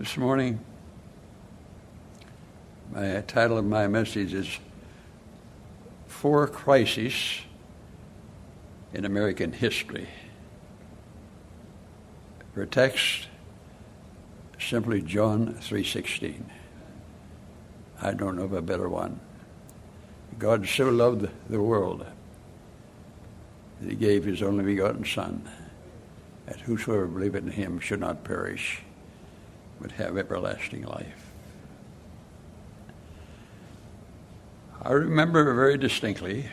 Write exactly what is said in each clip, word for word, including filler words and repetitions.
This morning, my title of my message is Four Crises in American History. For text, simply John three sixteen. I don't know of a better one. God so loved the world that he gave his only begotten Son, that whosoever believeth in him should not perish, but have everlasting life. I remember very distinctly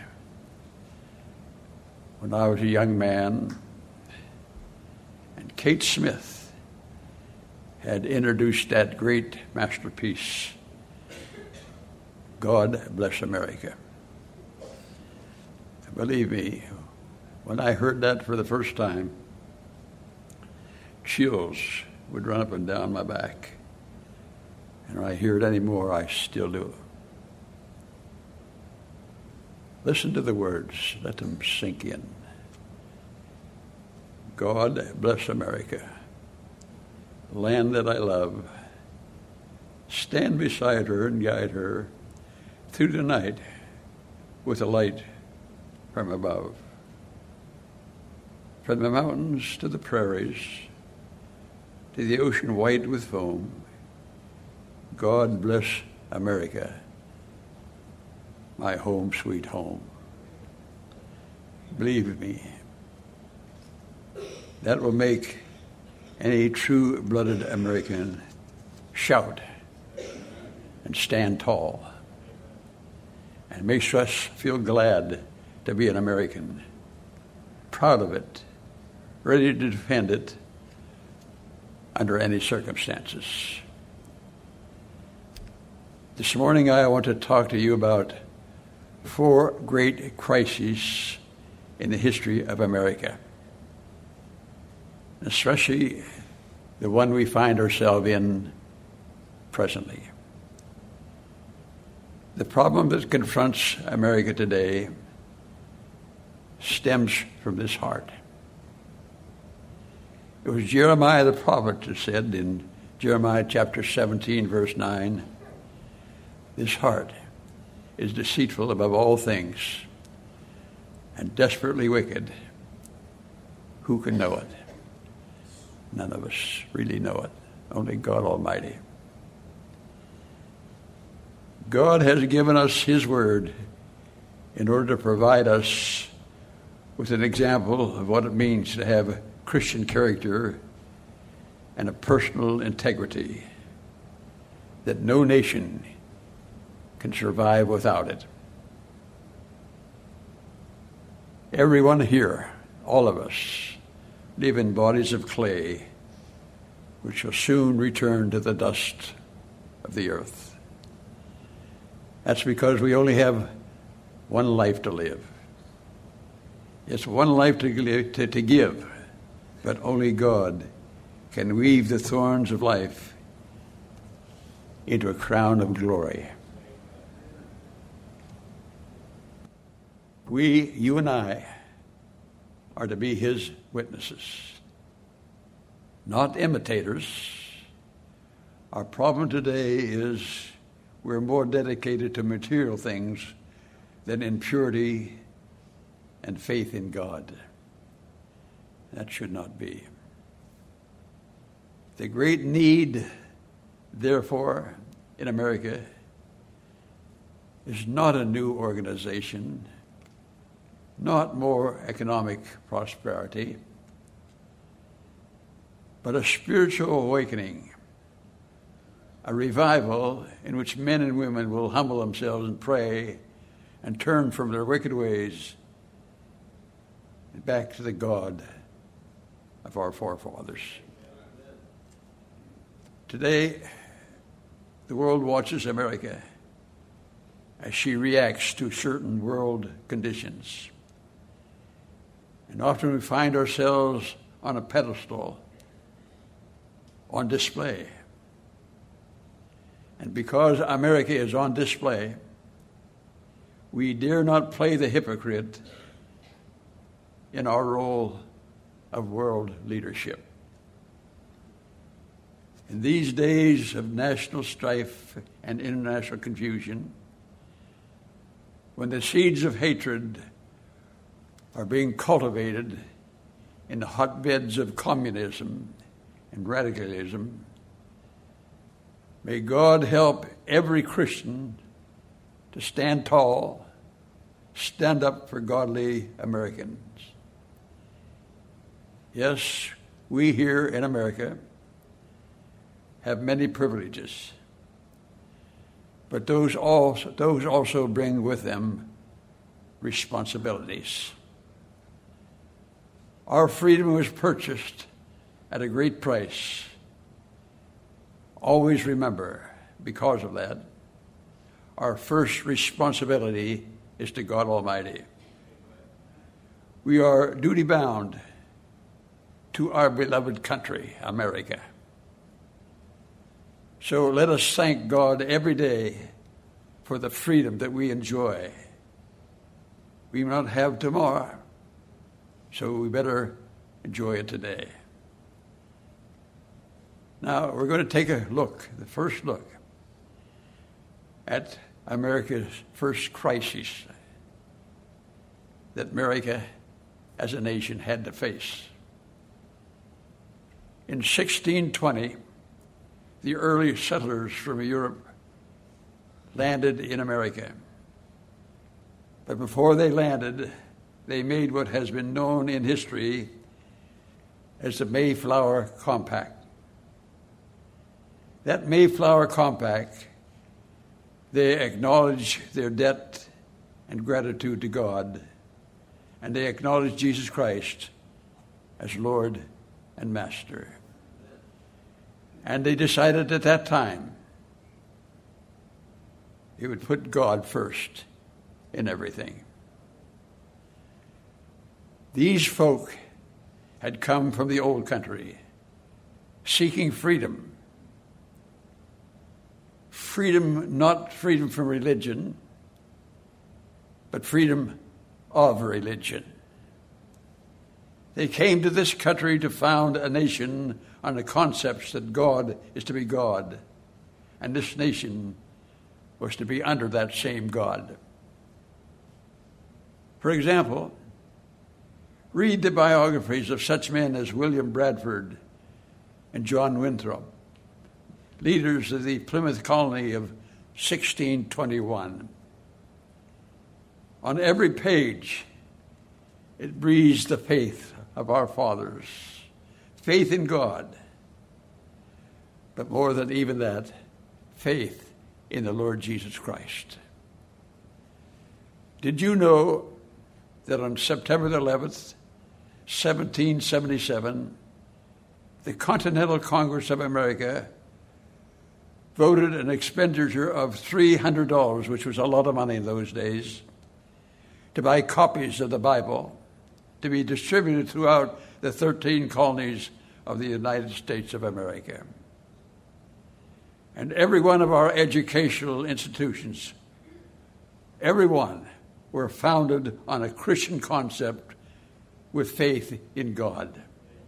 when I was a young man and Kate Smith had introduced that great masterpiece, God Bless America. Believe me, when I heard that for the first time, chills would run up and down my back. And when I hear it anymore, I still do. Listen to the words. Let them sink in. God bless America, land that I love. Stand beside her and guide her through the night with a light from above. From the mountains to the prairies, to the ocean white with foam, God bless America, my home sweet home. Believe me, that will make any true-blooded American shout and stand tall, and makes us feel glad to be an American, proud of it, ready to defend it under any circumstances. This morning I want to talk to you about four great crises in the history of America, especially the one we find ourselves in presently. The problem that confronts America today stems from this heart. It was Jeremiah the prophet who said in Jeremiah chapter seventeen, verse nine, this heart is deceitful above all things and desperately wicked. Who can know it? None of us really know it. Only God Almighty. God has given us his word in order to provide us with an example of what it means to have Christian character and a personal integrity that no nation can survive without it. Everyone here, all of us, live in bodies of clay which will soon return to the dust of the earth. That's because we only have one life to live. It's one life to, to, to give, but only God can weave the thorns of life into a crown of glory. We, you and I, are to be his witnesses, not imitators. Our problem today is we're more dedicated to material things than in purity and faith in God. That should not be. The great need, therefore, in America is not a new organization, not more economic prosperity, but a spiritual awakening, a revival in which men and women will humble themselves and pray and turn from their wicked ways and back to the God of our forefathers. Today, the world watches America as she reacts to certain world conditions. And often we find ourselves on a pedestal, on display. And because America is on display, we dare not play the hypocrite in our role of world leadership. In these days of national strife and international confusion, when the seeds of hatred are being cultivated in the hotbeds of communism and radicalism, may God help every Christian to stand tall, stand up for godly Americans. Yes, we here in America have many privileges, but those also, those also bring with them responsibilities. Our freedom was purchased at a great price. Always remember, because of that, our first responsibility is to God Almighty. We are duty-bound to our beloved country, America. So let us thank God every day for the freedom that we enjoy. We may not have tomorrow, so we better enjoy it today. Now, we're going to take a look, the first look, at America's first crisis that America as a nation had to face. In sixteen twenty, the early settlers from Europe landed in America. But before they landed, they made what has been known in history as the Mayflower Compact. That Mayflower Compact, they acknowledged their debt and gratitude to God, and they acknowledged Jesus Christ as Lord and Master. And they decided at that time they would put God first in everything. These folk had come from the old country seeking freedom. Freedom, not freedom from religion, but freedom of religion. They came to this country to found a nation on the concepts that God is to be God, and this nation was to be under that same God. For example, read the biographies of such men as William Bradford and John Winthrop, leaders of the Plymouth colony of sixteen twenty-one. On every page, it breathes the faith of our fathers, faith in God, but more than even that, faith in the Lord Jesus Christ. Did you know that on September the eleventh, seventeen seventy-seven, the Continental Congress of America voted an expenditure of three hundred dollars, which was a lot of money in those days, to buy copies of the Bible to be distributed throughout the thirteen colonies of the United States of America. And every one of our educational institutions, every one, were founded on a Christian concept with faith in God.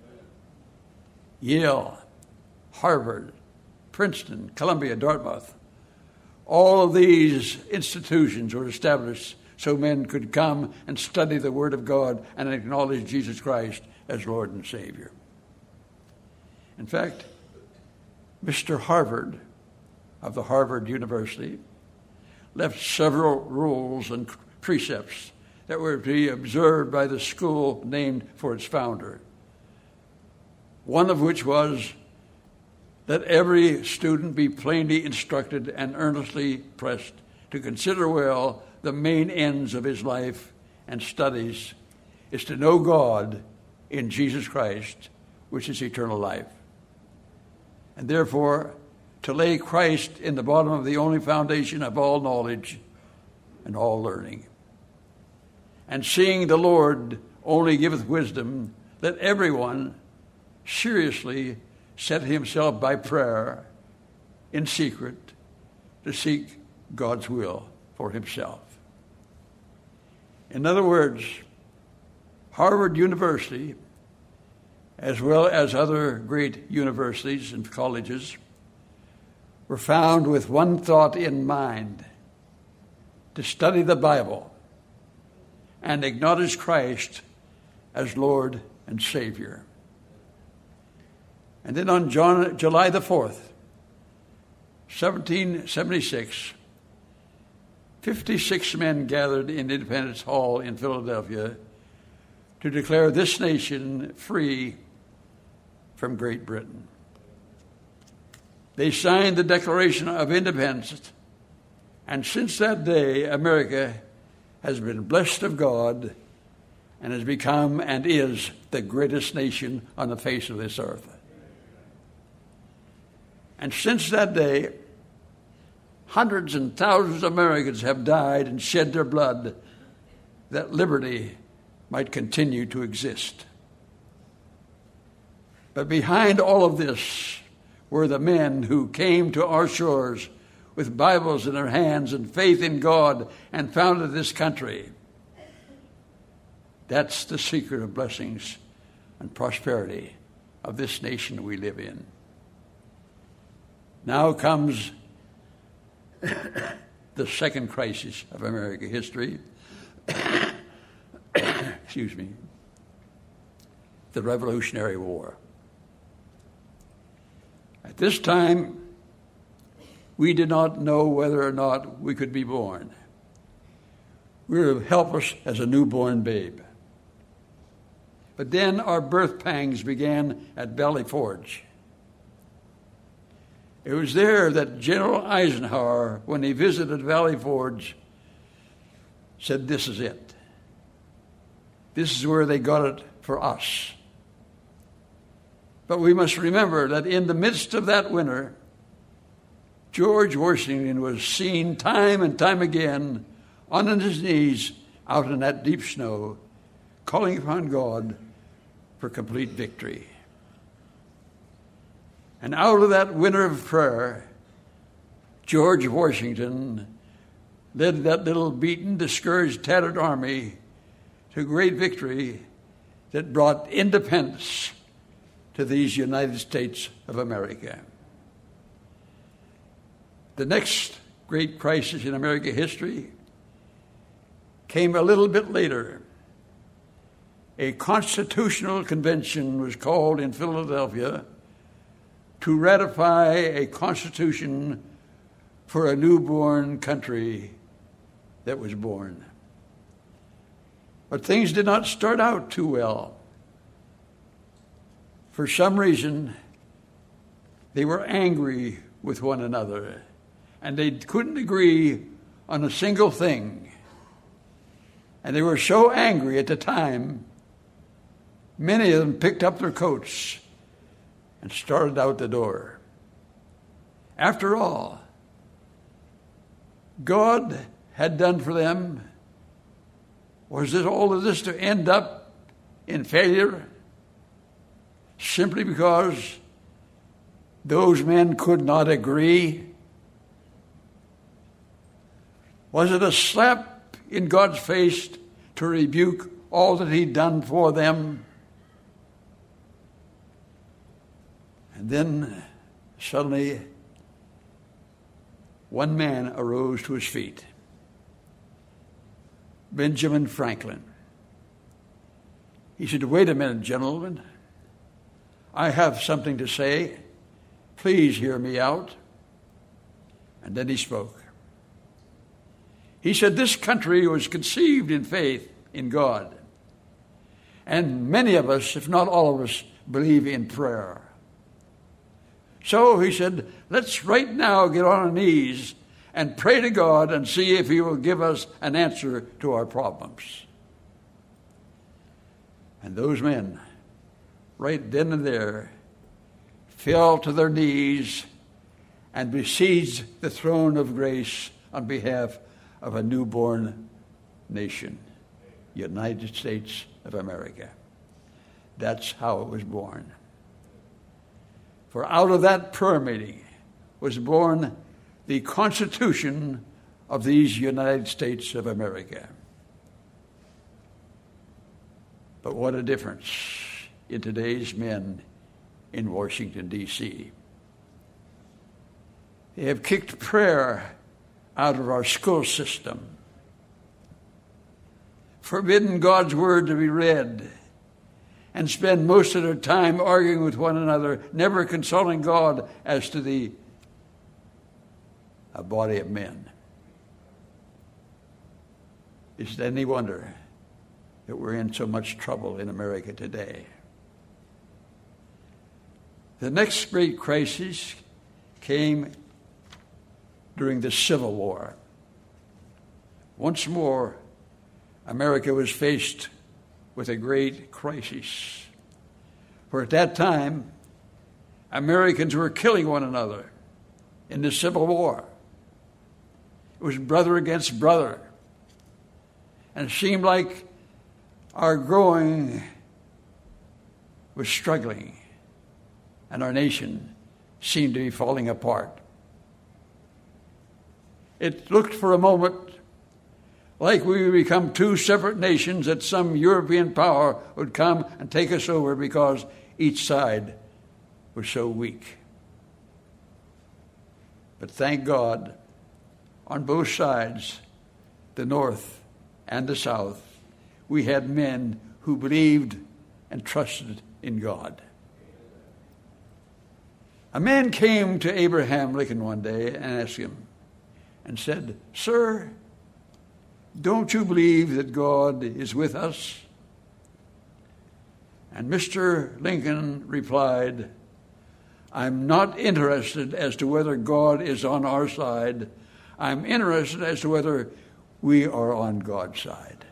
Yale, Harvard, Princeton, Columbia, Dartmouth, all of these institutions were established so men could come and study the Word of God and acknowledge Jesus Christ as Lord and Savior. In fact, Mister Harvard of the Harvard University left several rules and precepts that were to be observed by the school named for its founder. One of which was that every student be plainly instructed and earnestly pressed to consider well the main ends of his life and studies is to know God in Jesus Christ, which is eternal life. And therefore, to lay Christ in the bottom of the only foundation of all knowledge and all learning. And seeing the Lord only giveth wisdom, let everyone seriously set himself by prayer in secret to seek God's will for himself. In other words, Harvard University as well as other great universities and colleges, were found with one thought in mind: to study the Bible and acknowledge Christ as Lord and Savior. And then on John, July the fourth, seventeen seventy-six, fifty-six men gathered in Independence Hall in Philadelphia to declare this nation free from Great Britain. They signed the Declaration of Independence, and since that day, America has been blessed of God and has become and is the greatest nation on the face of this earth. And since that day, hundreds and thousands of Americans have died and shed their blood that liberty might continue to exist. But behind all of this were the men who came to our shores with Bibles in their hands and faith in God and founded this country. That's the secret of blessings and prosperity of this nation we live in. Now comes the second crisis of American history. Excuse me. The Revolutionary War. At this time, we did not know whether or not we could be born. We were helpless as a newborn babe. But then our birth pangs began at Valley Forge. It was there that General Eisenhower, when he visited Valley Forge, said, "This is it. This is where they got it for us." But we must remember that in the midst of that winter, George Washington was seen time and time again on his knees out in that deep snow, calling upon God for complete victory. And out of that winter of prayer, George Washington led that little beaten, discouraged, tattered army to great victory that brought independence to these United States of America. The next great crisis in American history came a little bit later. A constitutional convention was called in Philadelphia to ratify a constitution for a newborn country that was born. But things did not start out too well. For some reason, they were angry with one another, and they couldn't agree on a single thing. And they were so angry at the time, many of them picked up their coats and started out the door. After all, God had done for them. Was it all of this to end up in failure? Simply because those men could not agree? Was it a slap in God's face to rebuke all that he'd done for them? And then suddenly one man arose to his feet. Benjamin Franklin. He said, "Wait a minute, gentlemen. I have something to say. Please hear me out." And then he spoke. He said, "This country was conceived in faith in God. And many of us, if not all of us, believe in prayer. So," he said, "let's right now get on our knees and pray to God and see if he will give us an answer to our problems." And those men, right then and there, fell to their knees and besieged the throne of grace on behalf of a newborn nation, United States of America. That's how it was born. For out of that prayer meeting was born the Constitution of these United States of America. But what a difference in today's men in Washington, D C They have kicked prayer out of our school system, forbidden God's word to be read, and spend most of their time arguing with one another, never consulting God as to the a body of men. Is it any wonder that we're in so much trouble in America today? The next great crisis came during the Civil War. Once more, America was faced with a great crisis. For at that time, Americans were killing one another in the Civil War. It was brother against brother. And it seemed like our growing was struggling, and our nation seemed to be falling apart. It looked for a moment like we would become two separate nations, that some European power would come and take us over because each side was so weak. But thank God, on both sides, the North and the South, we had men who believed and trusted in God. A man came to Abraham Lincoln one day and asked him and said, "Sir, don't you believe that God is with us?" And Mister Lincoln replied, "I'm not interested as to whether God is on our side. I'm interested as to whether we are on God's side."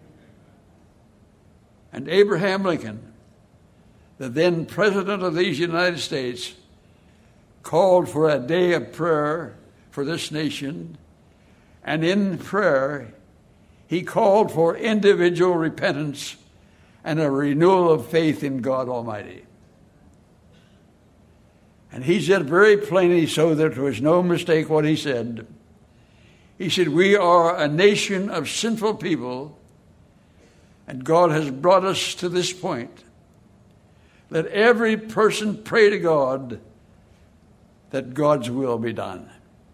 And Abraham Lincoln, the then President of these United States, called for a day of prayer for this nation, and in prayer, he called for individual repentance and a renewal of faith in God Almighty. And he said very plainly, so that there was no mistake what he said. He said, "We are a nation of sinful people, and God has brought us to this point. Let every person pray to God that God's will be done."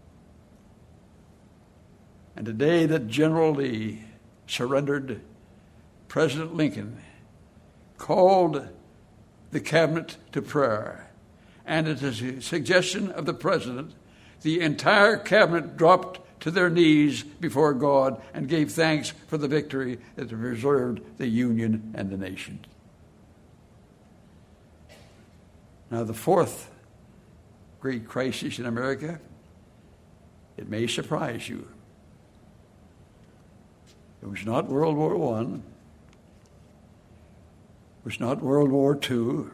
And the day that General Lee surrendered, President Lincoln called the cabinet to prayer. And at the suggestion of the president, the entire cabinet dropped to their knees before God and gave thanks for the victory that preserved the Union and the nation. Now, the fourth great crisis in America, it may surprise you. It was not World War One. It was not World War Two.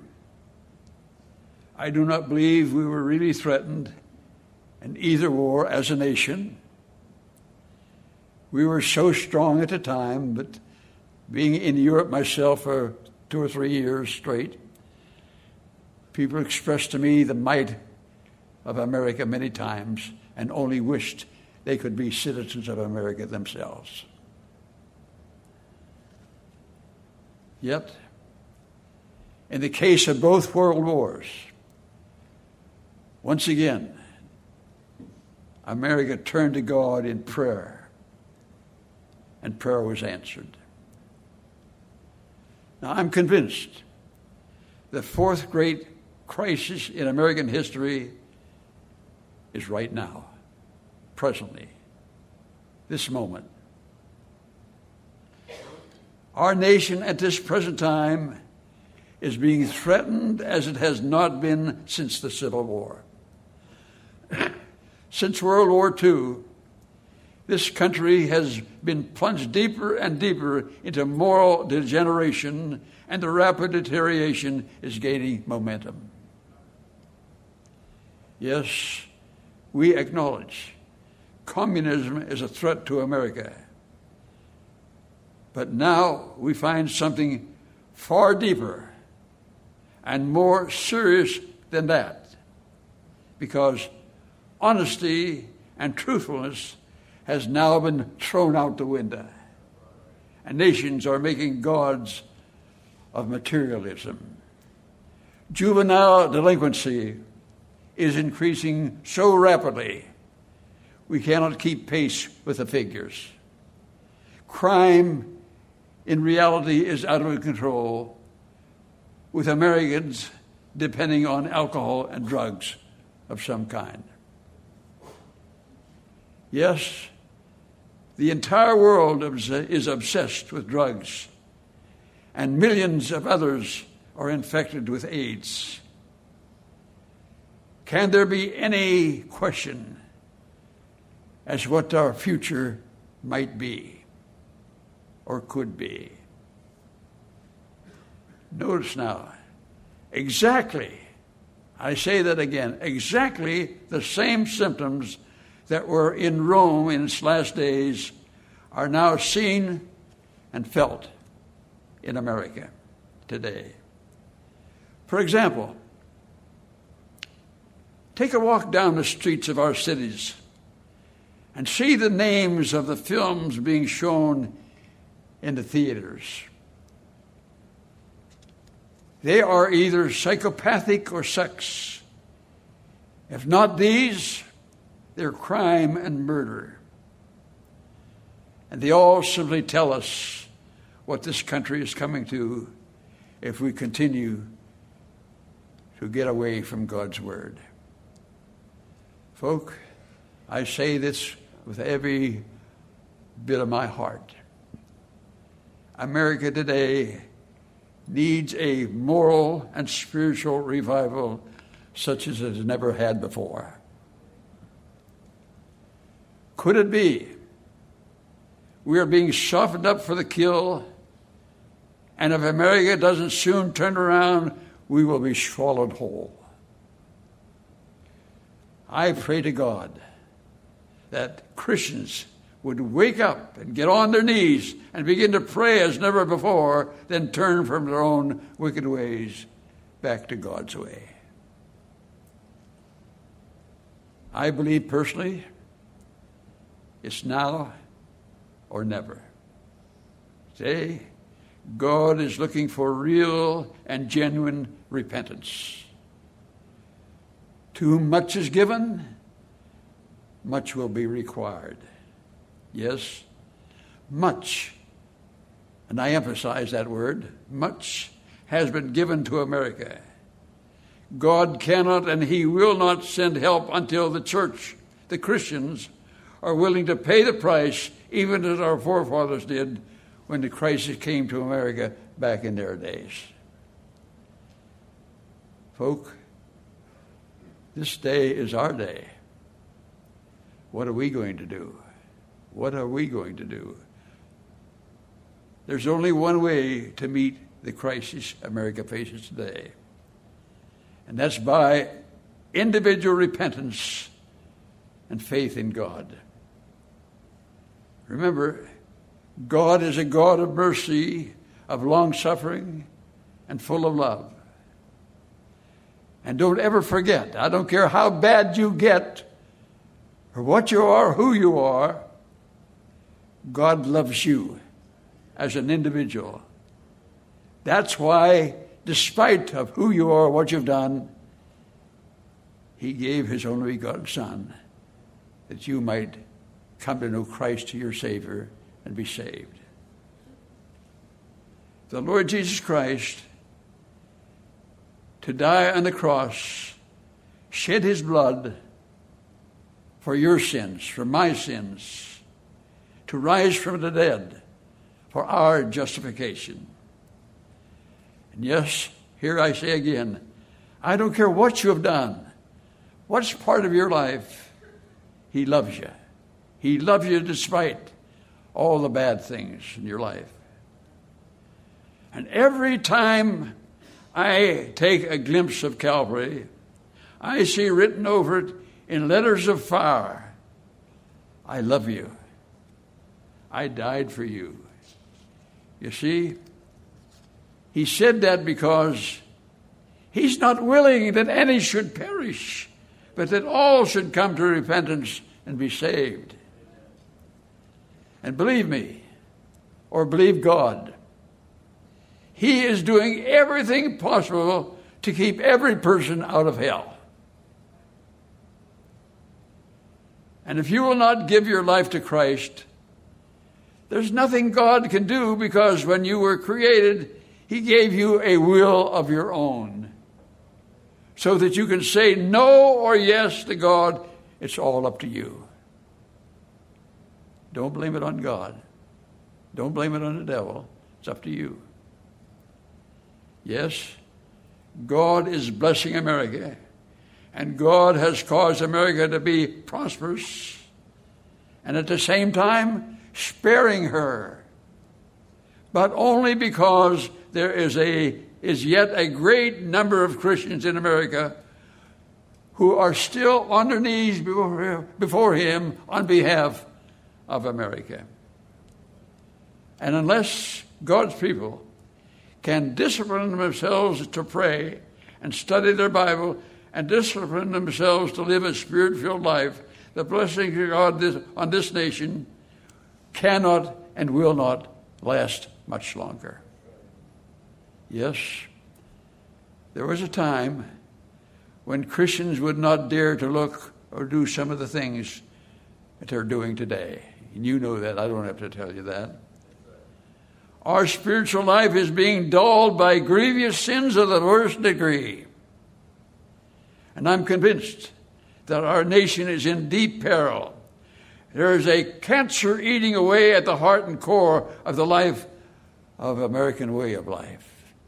I do not believe we were really threatened in either war as a nation. We were so strong at the time, but being in Europe myself for two or three years straight, people expressed to me the might of America many times and only wished they could be citizens of America themselves. Yet, in the case of both world wars, once again, America turned to God in prayer, and prayer was answered. Now, I'm convinced the fourth great crisis in American history is right now, presently, this moment. Our nation at this present time is being threatened as it has not been since the Civil War. Since World War Two, this country has been plunged deeper and deeper into moral degeneration, and the rapid deterioration is gaining momentum. Yes, we acknowledge communism is a threat to America. But now we find something far deeper and more serious than that, because honesty and truthfulness has now been thrown out the window, and nations are making gods of materialism. Juvenile delinquency is increasing so rapidly we cannot keep pace with the figures. Crime in reality is out of control, with Americans depending on alcohol and drugs of some kind. Yes, the entire world is obsessed with drugs, and millions of others are infected with AIDS. Can there be any question as to what our future might be or could be? Notice now, exactly, I say that again, exactly the same symptoms that were in Rome in its last days are now seen and felt in America today. For example, take a walk down the streets of our cities and see the names of the films being shown in the theaters. They are either psychopathic or sex. If not these, they're crime and murder. And they all simply tell us what this country is coming to if we continue to get away from God's word. Folk, I say this with every bit of my heart. America today needs a moral and spiritual revival such as it has never had before. Could it be we are being softened up for the kill, and if America doesn't soon turn around, we will be swallowed whole? I pray to God that Christians would wake up and get on their knees and begin to pray as never before, then turn from their own wicked ways back to God's way. I believe personally it's now or never. Today, God is looking for real and genuine repentance. To whom much is given, much will be required. Yes, much, and I emphasize that word, much has been given to America. God cannot and he will not send help until the church, the Christians, are willing to pay the price, even as our forefathers did when the crisis came to America back in their days. Folk, this day is our day. What are we going to do? What are we going to do? There's only one way to meet the crisis America faces today, and that's by individual repentance and faith in God. Remember, God is a God of mercy, of long-suffering, and full of love. And don't ever forget, I don't care how bad you get, or what you are, who you are, God loves you as an individual. That's why, despite of who you are, what you've done, he gave his only begotten Son, that you might come to know Christ to your Savior and be saved. The Lord Jesus Christ, to die on the cross, shed his blood for your sins, for my sins, to rise from the dead for our justification. And yes, here I say again, I don't care what you have done, what's part of your life, he loves you. He loves you despite all the bad things in your life. And every time I take a glimpse of Calvary, I see written over it in letters of fire, I love you. I died for you. You see, he said that because he's not willing that any should perish, but that all should come to repentance and be saved. And believe me, or believe God, he is doing everything possible to keep every person out of hell. And if you will not give your life to Christ, there's nothing God can do, because when you were created, he gave you a will of your own, so that you can say no or yes to God. It's all up to you. Don't blame it on God. Don't blame it on the devil. It's up to you. Yes, God is blessing America, and God has caused America to be prosperous, and at the same time sparing her, but only because there is a is yet a great number of Christians in America who are still on their knees before, before him on behalf of America. And unless God's people can discipline themselves to pray and study their Bible and discipline themselves to live a spirit-filled life, the blessing of God this, on this nation cannot and will not last much longer. Yes, there was a time when Christians would not dare to look or do some of the things that they're doing today. And you know that. I don't have to tell you that. Our spiritual life is being dulled by grievous sins of the worst degree. And I'm convinced that our nation is in deep peril. There is a cancer eating away at the heart and core of the life of American way of life.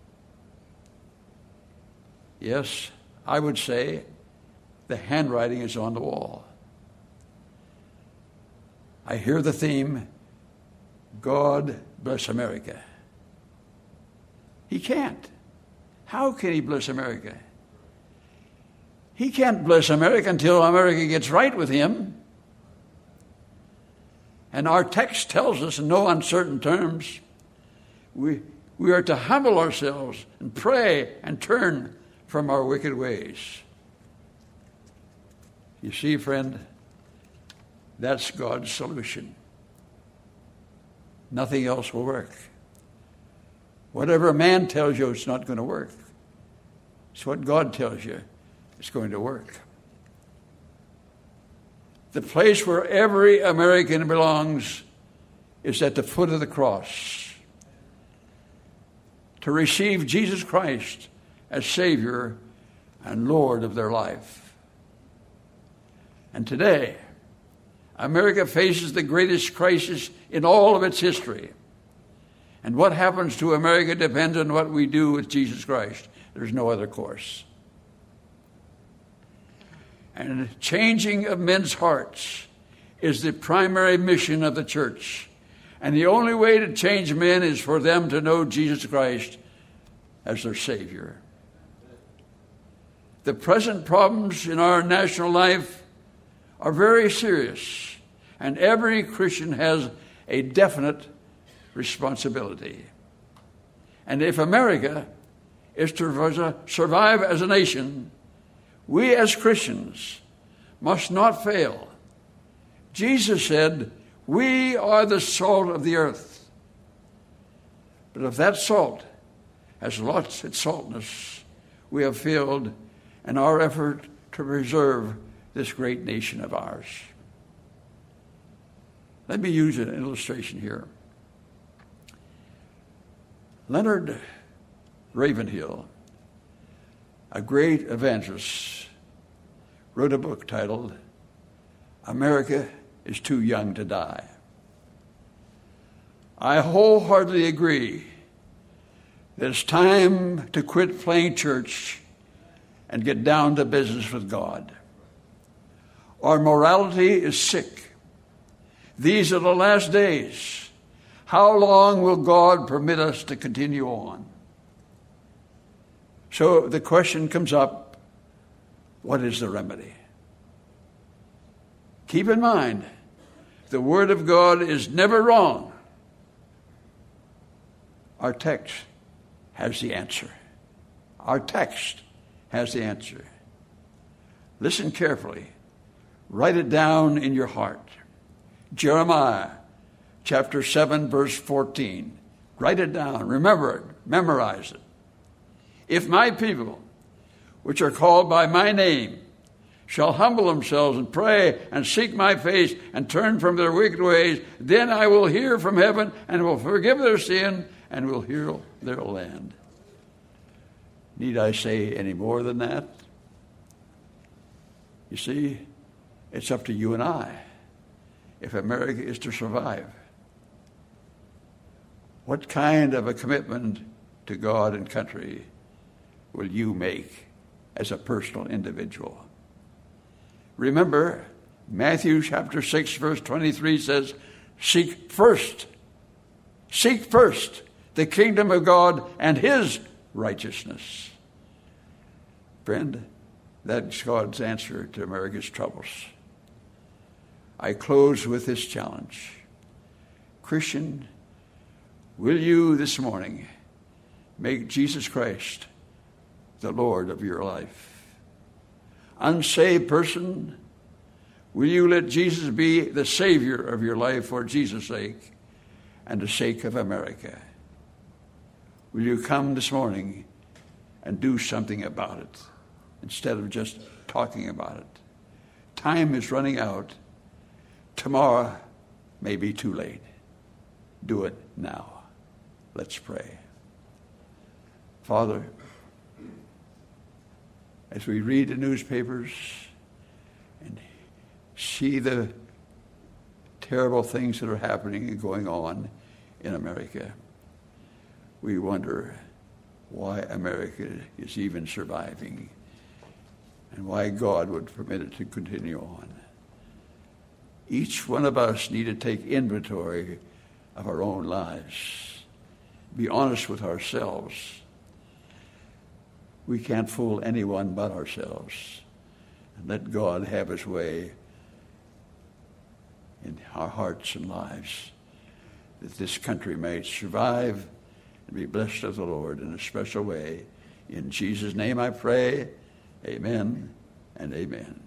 Yes, I would say the handwriting is on the wall. I hear the theme, God bless America. He can't. How can he bless America? He can't bless America until America gets right with him. And our text tells us in no uncertain terms, we, we are to humble ourselves and pray and turn from our wicked ways. You see, friend, that's God's solution. Nothing else will work. Whatever man tells you, it's not going to work. It's what God tells you, it's going to work. The place where every American belongs is at the foot of the cross. To receive Jesus Christ as Savior and Lord of their life. And today, America faces the greatest crisis in all of its history. And what happens to America depends on what we do with Jesus Christ. There's no other course. And changing of men's hearts is the primary mission of the church. And the only way to change men is for them to know Jesus Christ as their Savior. The present problems in our national life are very serious, and every Christian has a definite responsibility. And if America is to survive as a nation, we as Christians must not fail. Jesus said, we are the salt of the earth. But if that salt has lost its saltness, we have failed in our effort to preserve this great nation of ours. Let me use an illustration here. Leonard Ravenhill, a great evangelist, wrote a book titled, America is Too Young to Die. I wholeheartedly agree that it's time to quit playing church and get down to business with God. Our morality is sick. These are the last days. How long will God permit us to continue on? So the question comes up, what is the remedy? Keep in mind, the Word of God is never wrong. Our text has the answer. Our text has the answer. Listen carefully. Write it down in your heart. Jeremiah chapter seven, verse fourteen. Write it down. Remember it. Memorize it. If my people which are called by my name, shall humble themselves and pray and seek my face and turn from their wicked ways, then I will hear from heaven and will forgive their sin and will heal their land. Need I say any more than that? You see, it's up to you and I if America is to survive. What kind of a commitment to God and country will you make as a personal individual? Remember, Matthew chapter six, verse twenty-three says, seek first, seek first the kingdom of God and his righteousness. Friend, that's God's answer to America's troubles. I close with this challenge. Christian, will you this morning make Jesus Christ the Lord of your life? Unsaved person, will you let Jesus be the Savior of your life for Jesus' sake and the sake of America? Will you come this morning and do something about it instead of just talking about it? Time is running out. Tomorrow may be too late. Do it now. Let's pray. Father, as we read the newspapers and see the terrible things that are happening and going on in America, we wonder why America is even surviving and why God would permit it to continue on. Each one of us need to take inventory of our own lives. Be honest with ourselves. We can't fool anyone but ourselves. And let God have his way in our hearts and lives, that this country may survive and be blessed of the Lord in a special way. In Jesus' name I pray, amen and amen.